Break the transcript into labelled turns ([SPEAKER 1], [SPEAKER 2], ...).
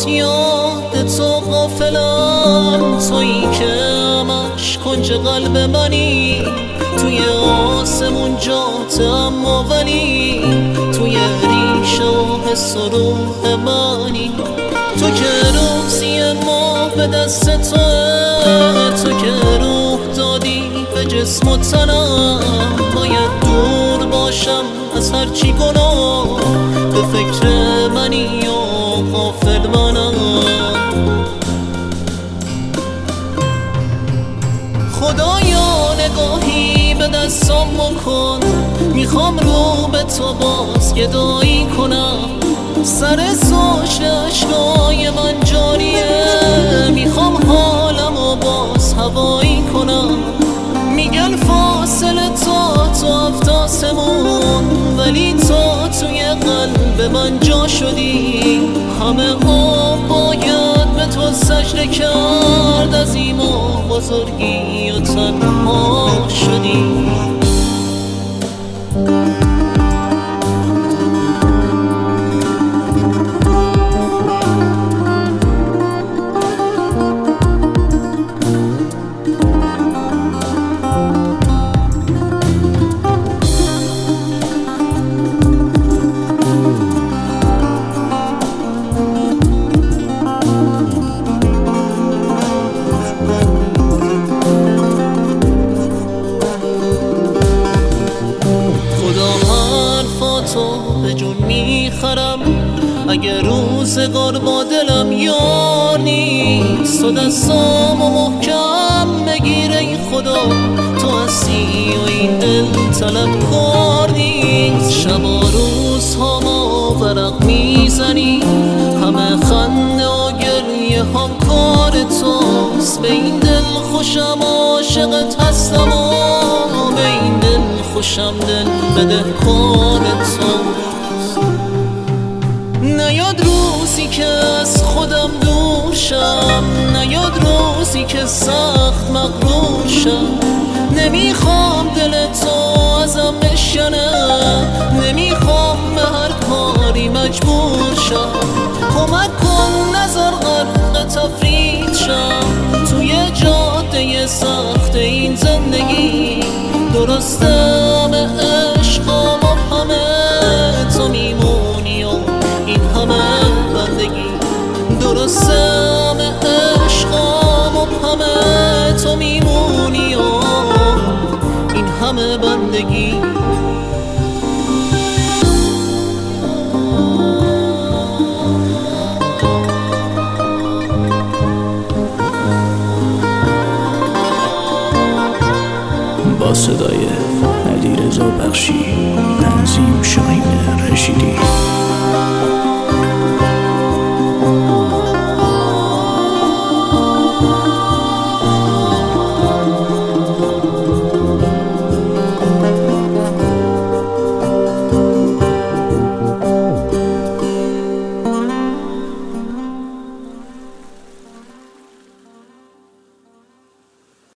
[SPEAKER 1] از یاد تو غافلم، تویی که همش کنج قلب منی، توی آسمون جات اما ولی توی ریشه و حس و روح منی. تو که روزی ما به دست توه، تو که روح دادی به جسم و تنم، باید دور باشم از هرچی گناه، به فکر منی و غافل منم. خدایا نگاهی به دستم بکن، میخوام رو به تو باز گدایی کنم، سر سوش عشقای من جاریه، میخوام حالم و باز هوایی کنم. میگن فاصله تو هفت آسمون، ولی تو توی قلب من جا شدی، همه عمر باید به تو سجده کرد، عظیم و بزرگی و تنها شدی. تو به جون میخرم، اگه روزگار با دلم یار نیست، تو دستامو محکم بگیر ای خدا، تو هستی و این دل طلبکار نیست. شب و روزها ما ورق میزنی، همه خنده و گریه هم کار توست، به این دل خوشم عاشقت هستم و به این دل خوشم دل بده کار توست. نیاد روزی که از خودم دور شم، نیاد روزی که سخت مغرور شم، نمیخوام دل تو ازم بشکنه، نمیخوام به هر کاری مجبور شم، کمک کن نظر غرق تفرید شم توی جاده سخت این زندگی. درسته همه عشقام و همه تو میمونی و این همه بندگی، درسته همه عشقام و همه تو میمونی و این همه بندگی.
[SPEAKER 2] با صدای علیرضا بخشی، تنظیم شاهین رشیدی.